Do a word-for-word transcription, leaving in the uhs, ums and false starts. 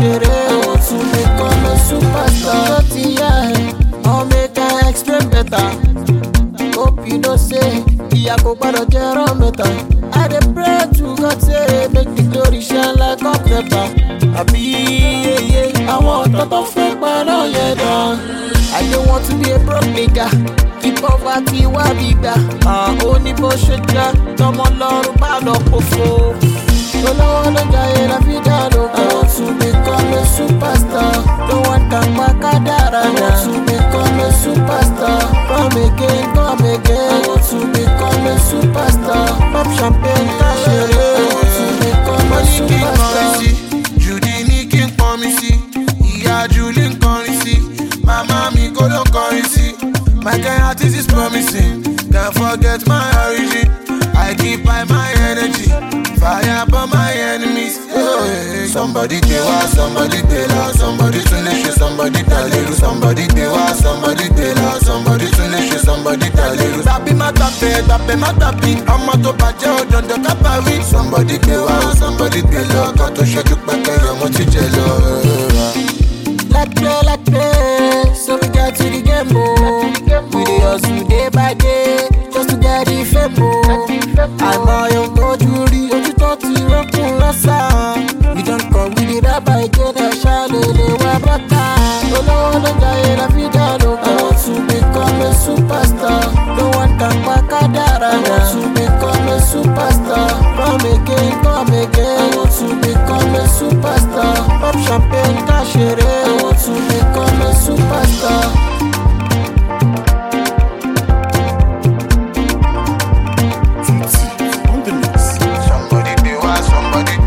ṣeré. I want to become a superstar. Ṣó ti yá ẹ̀, I'll make I explain better. Hope you know say, ìyá kò gbọ́dọ̀ jẹ́ rán mẹ́ta. I dey pray to God say, make the glory shine like hot pepper. Àbí yeye, àwọn ọ̀tọ̀ tó fẹ́ pa náà yẹn dán. I don't want to be a broke nigga. Keep poverty wá gbígbà. Ó ní bó ṣe jẹ́, tọmọ lọ́rùn bá lọ pòfo. Olówó ló jayé la fi dá lóko. I want to become a superstar. Don't want to pa kádàrá náà. I want to become a superstar. Come again, come again. I want to become a superstar. Pop champagne ká ṣeré. I want to become a superstar. Judy ní kí n pọ́n mi sí. Ìyá Julie ń kọrin sí. Mama mi kó ló kọrin sí. My kind artist is promising. Can't forget my origin. I keep high my energy. Fire upon my enemies. Oh, yeah. Somebody pay wa, somebody pay la, somebody tún lè ṣe, somebody daliru. Somebody pay wa, somebody pay la, somebody tún lè ṣe, somebody daliru. Tàbí má tàbí, tàbí má tàbí, ọmọ tó bàjẹ́ ò dandan ká parí. Somebody pay wa, somebody pay la, kan tó ṣẹ́jú pẹ́kẹ́ ọmọ tí jẹ lọ. Let's play, let's play, so we get to the game, oh. We dey hustle day by day, just to get the fame, oh. Àmọ́ yóò kojú rí ojú tó ti rọ́kùn lọ́sàn. We don come with the rap again, ẹ̀ ṣàlélẹ̀ wá bọ́tà. Olówó ló jayé la fi dá lóko. I want to become a superstar. Don't want to pa kádàrá náà. I want to become a superstar. Come again, come again. I want to become a superstar. Pop champagne ká ṣeré. I want to become a superstar. Somebody pay wa, somebody